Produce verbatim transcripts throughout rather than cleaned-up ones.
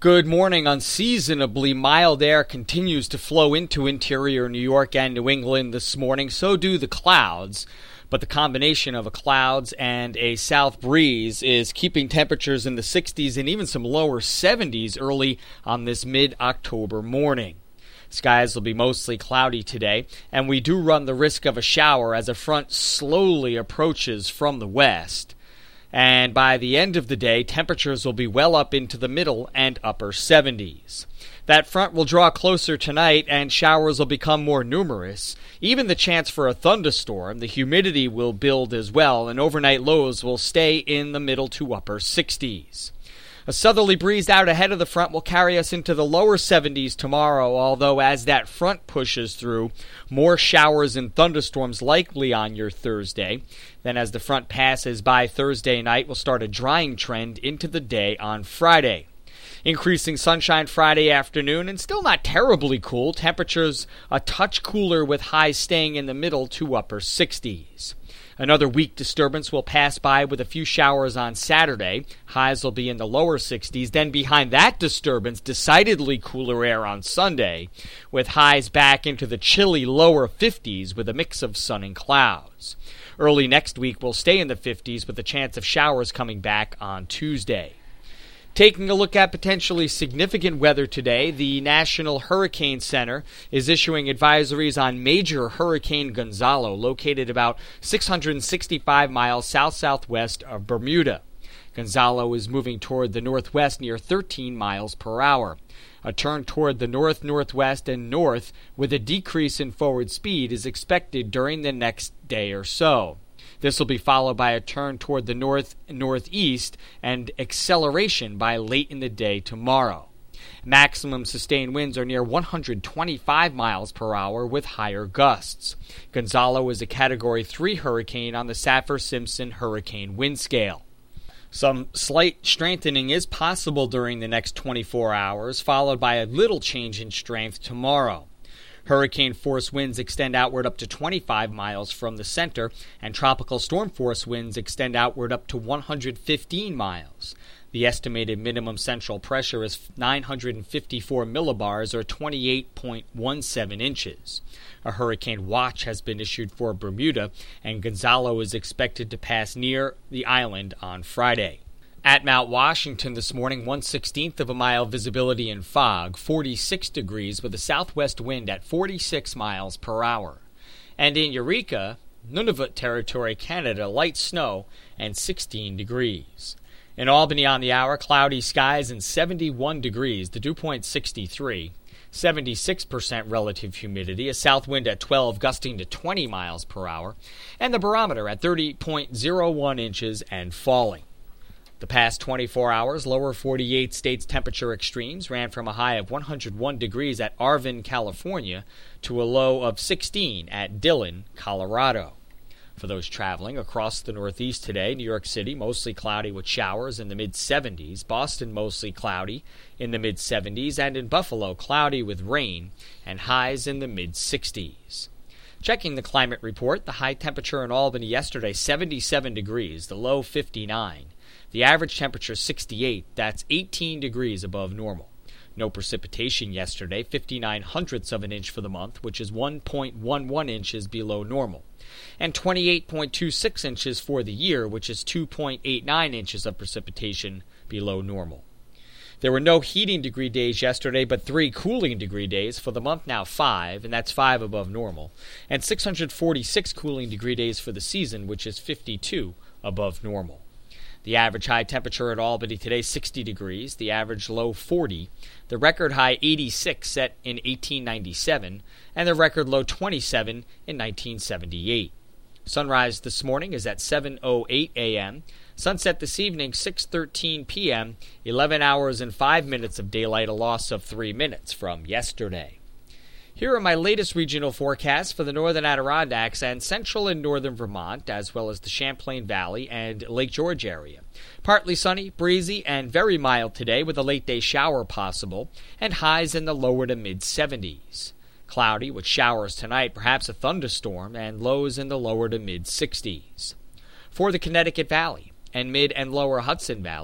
Good morning. Unseasonably mild air continues to flow into interior New York and New England this morning. So do the clouds. But the combination of a clouds and a south breeze is keeping temperatures in the sixties and even some lower seventies early on this mid-October morning. Skies will be mostly cloudy today, and we do run the risk of a shower as a front slowly approaches from the west. And by the end of the day, temperatures will be well up into the middle and upper seventies. That front will draw closer tonight, and showers will become more numerous. Even the chance for a thunderstorm, the humidity will build as well, and overnight lows will stay in the middle to upper sixties. A southerly breeze out ahead of the front will carry us into the lower seventies tomorrow, although as that front pushes through, more showers and thunderstorms likely on your Thursday. Then as the front passes by Thursday night, we'll start a drying trend into the day on Friday. Increasing sunshine Friday afternoon, and still not terribly cool. Temperatures a touch cooler with highs staying in the middle to upper sixties. Another weak disturbance will pass by with a few showers on Saturday. Highs will be in the lower sixties. Then behind that disturbance, decidedly cooler air on Sunday, with highs back into the chilly lower fifties with a mix of sun and clouds. Early next week will stay in the fifties with a chance of showers coming back on Tuesday. Taking a look at potentially significant weather today, the National Hurricane Center is issuing advisories on Major Hurricane Gonzalo, located about six hundred sixty-five miles south-southwest of Bermuda. Gonzalo is moving toward the northwest near thirteen miles per hour. A turn toward the north-northwest and north with a decrease in forward speed is expected during the next day or so. This will be followed by a turn toward the north-northeast and acceleration by late in the day tomorrow. Maximum sustained winds are near one hundred twenty-five miles per hour with higher gusts. Gonzalo is a Category three hurricane on the Saffir-Simpson hurricane wind scale. Some slight strengthening is possible during the next twenty-four hours, followed by a little change in strength tomorrow. Hurricane-force winds extend outward up to twenty-five miles from the center, and tropical storm-force winds extend outward up to one hundred fifteen miles. The estimated minimum central pressure is nine hundred fifty-four millibars, or twenty-eight point one seven inches. A hurricane watch has been issued for Bermuda, and Gonzalo is expected to pass near the island on Friday. At Mount Washington this morning, one sixteenth of a mile visibility in fog, forty-six degrees with a southwest wind at forty-six miles per hour. And in Eureka, Nunavut Territory, Canada, light snow and sixteen degrees. In Albany on the hour, cloudy skies and seventy-one degrees, the dew point sixty-three. seventy-six percent relative humidity, a south wind at twelve gusting to twenty miles per hour, and the barometer at thirty point zero one inches and falling. The past twenty-four hours, lower forty-eight states temperature extremes ran from a high of one hundred one degrees at Arvin, California, to a low of sixteen at Dillon, Colorado. For those traveling across the Northeast today, New York City mostly cloudy with showers in the mid-seventies, Boston mostly cloudy in the mid-seventies, and in Buffalo cloudy with rain and highs in the mid-sixties. Checking the climate report, the high temperature in Albany yesterday, seventy-seven degrees, the low fifty-nine. The average temperature sixty-eight, that's eighteen degrees above normal. No precipitation yesterday, fifty-nine hundredths of an inch for the month, which is one point one one inches below normal. And twenty-eight point two six inches for the year, which is two point eight nine inches of precipitation below normal. There were no heating degree days yesterday, but three cooling degree days. For the month now five, and that's five above normal. And six hundred forty-six cooling degree days for the season, which is fifty-two above normal. The average high temperature at Albany today, sixty degrees. The average low, forty. The record high, eighty-six, set in eighteen ninety-seven. And the record low, twenty-seven, in nineteen seventy-eight. Sunrise this morning is at seven oh eight a.m. Sunset this evening, six thirteen p.m., eleven hours and five minutes of daylight, a loss of three minutes from yesterday. Here are my latest regional forecasts for the northern Adirondacks and central and northern Vermont, as well as the Champlain Valley and Lake George area. Partly sunny, breezy, and very mild today with a late-day shower possible, and highs in the lower to mid-seventies. Cloudy with showers tonight, perhaps a thunderstorm, and lows in the lower to mid-sixties. For the Connecticut Valley and mid and lower Hudson Valley,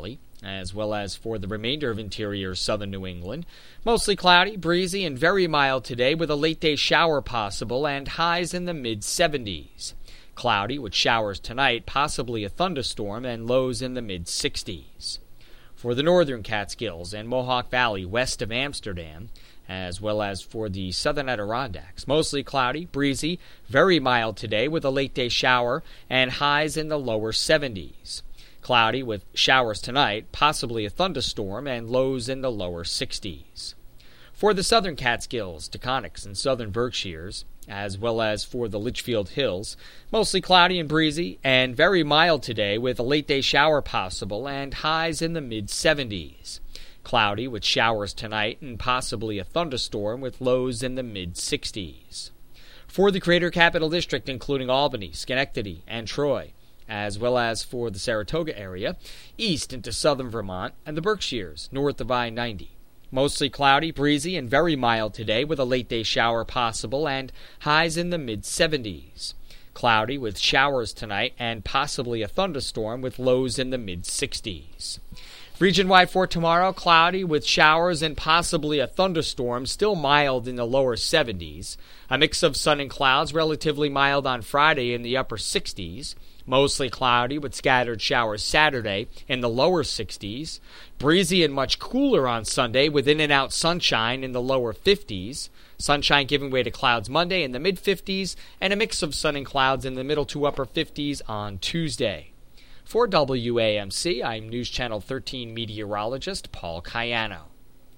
as well as for the remainder of interior southern New England. Mostly cloudy, breezy, and very mild today with a late-day shower possible and highs in the mid seventies. Cloudy with showers tonight, possibly a thunderstorm, and lows in the mid sixties. For the northern Catskills and Mohawk Valley west of Amsterdam, as well as for the southern Adirondacks, mostly cloudy, breezy, very mild today with a late-day shower and highs in the lower seventies. Cloudy with showers tonight, possibly a thunderstorm, and lows in the lower sixties. For the southern Catskills, Taconics, and southern Berkshires, as well as for the Litchfield Hills, mostly cloudy and breezy, and very mild today with a late-day shower possible and highs in the mid seventies. Cloudy with showers tonight and possibly a thunderstorm with lows in the mid sixties. For the Greater Capital District, including Albany, Schenectady, and Troy, as well as for the Saratoga area, east into southern Vermont, and the Berkshires, north of I ninety. Mostly cloudy, breezy, and very mild today with a late-day shower possible and highs in the mid seventies. Cloudy with showers tonight and possibly a thunderstorm with lows in the mid sixties. Region-wide for tomorrow, cloudy with showers and possibly a thunderstorm, still mild in the lower seventies. A mix of sun and clouds, relatively mild on Friday in the upper sixties. Mostly cloudy with scattered showers Saturday in the lower sixties. Breezy and much cooler on Sunday with in and out sunshine in the lower fifties. Sunshine giving way to clouds Monday in the mid fifties, and a mix of sun and clouds in the middle to upper fifties on Tuesday. For W A M C, I'm News Channel thirteen meteorologist Paul Cayano.